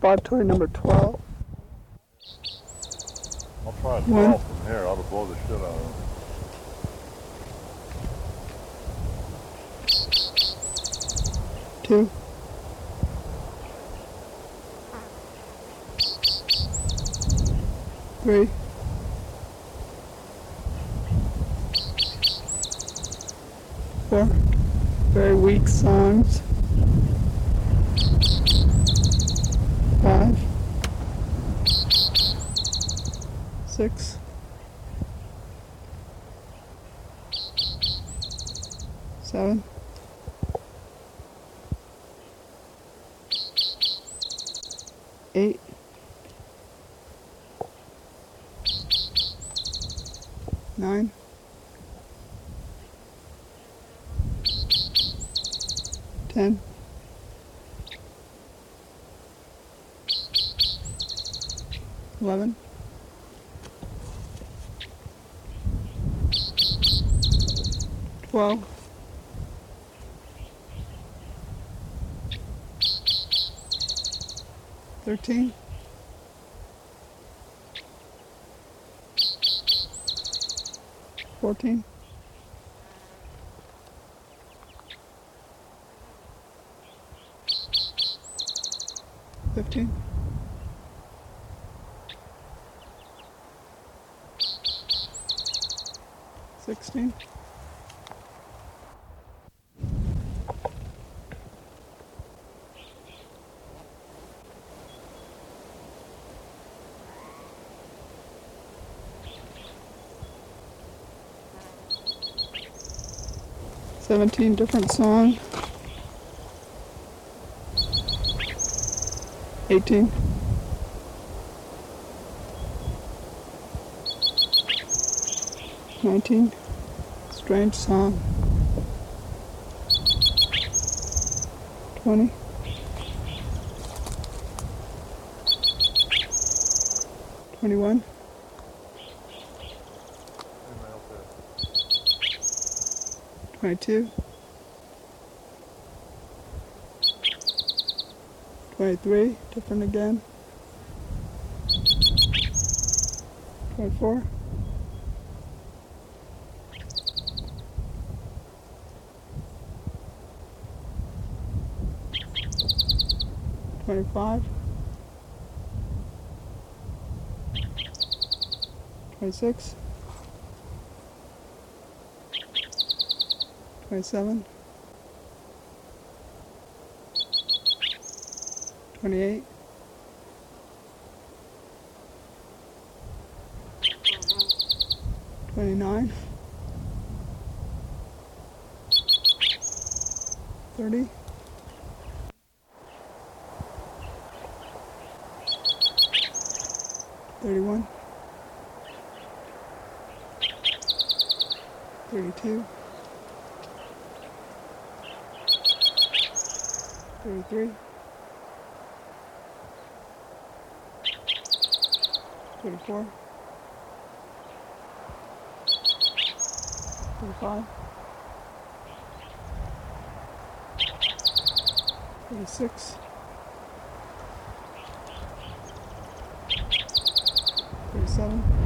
spot toy number 12. I'll try a 12 One. from here. I'll blow the shit out of him. 2. 3. 4. Very weak songs. 5. 6. 7. 8. 9. 10. 11. 12. 13. 14. 15. 16. 17 different songs. 18. 19. Strange song. 20. 21. 22. 23, different again. 24. 25. 26. 27. 28. 29. 30. 31. 32. 33. 34. 35. 36. 37.